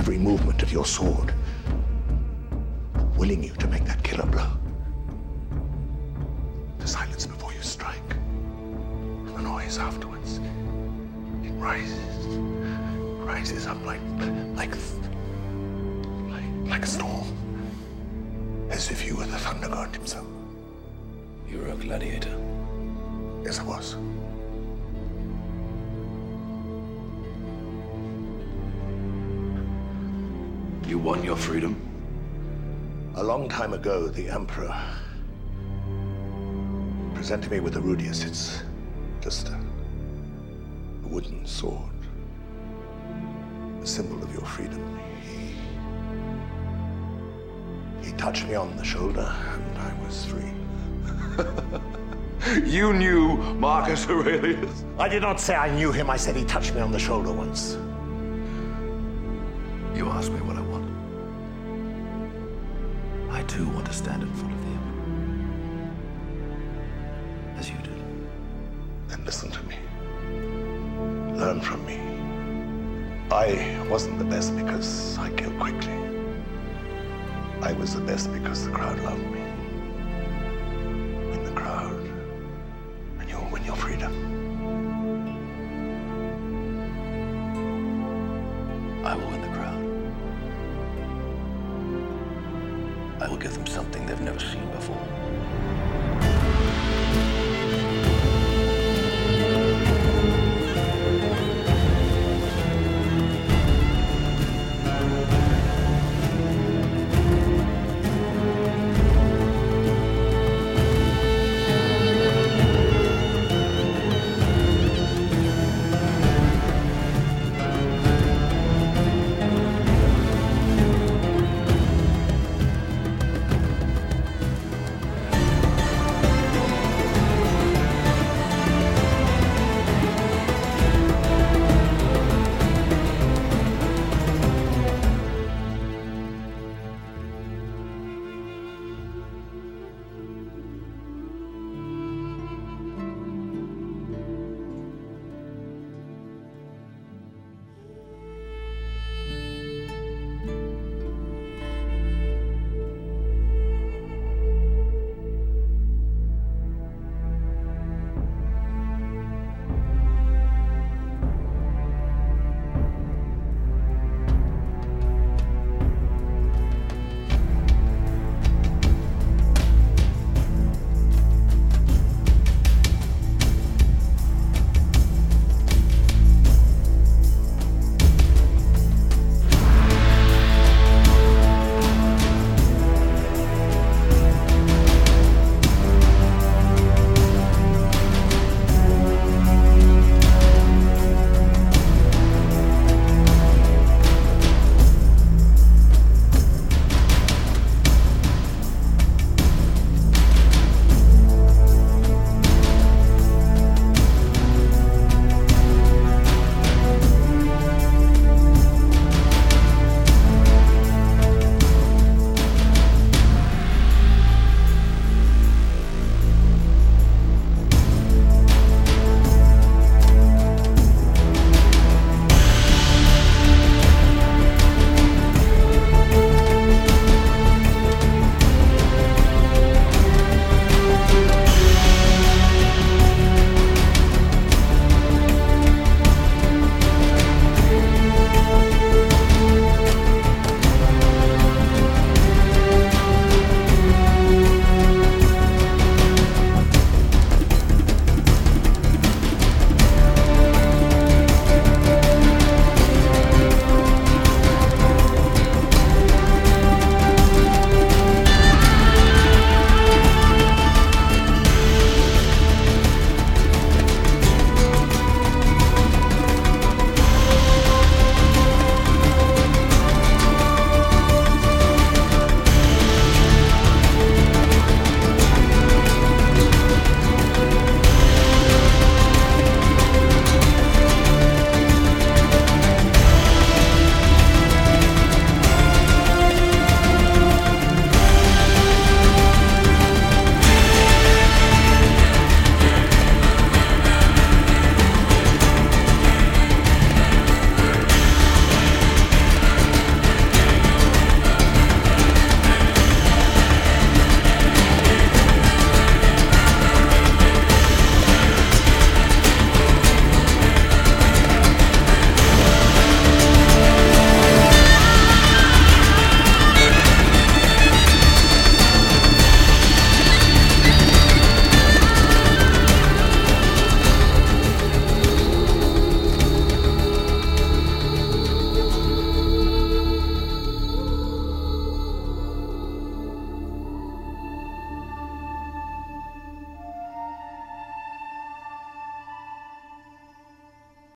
every movement of your sword, willing you to make that killer blow. The silence before you strike, and the noise afterwards. It rises up like a storm, as if you were the thunder god himself. You were a gladiator. Yes, I was. You won your freedom? A long time ago, the Emperor presented me with the Rudius. It's just a wooden sword, a symbol of your freedom. He touched me on the shoulder, and I was free. You knew Marcus Aurelius? I did not say I knew him. I said he touched me on the shoulder once. You asked me what I want. I too want to stand in front of the Emperor. As you did. Then listen to me. Learn from me. I wasn't the best because I killed quickly. I was the best because the crowd loved me. Win the crowd, and you'll win your freedom. I will win the crowd. I will give them something they've never seen before.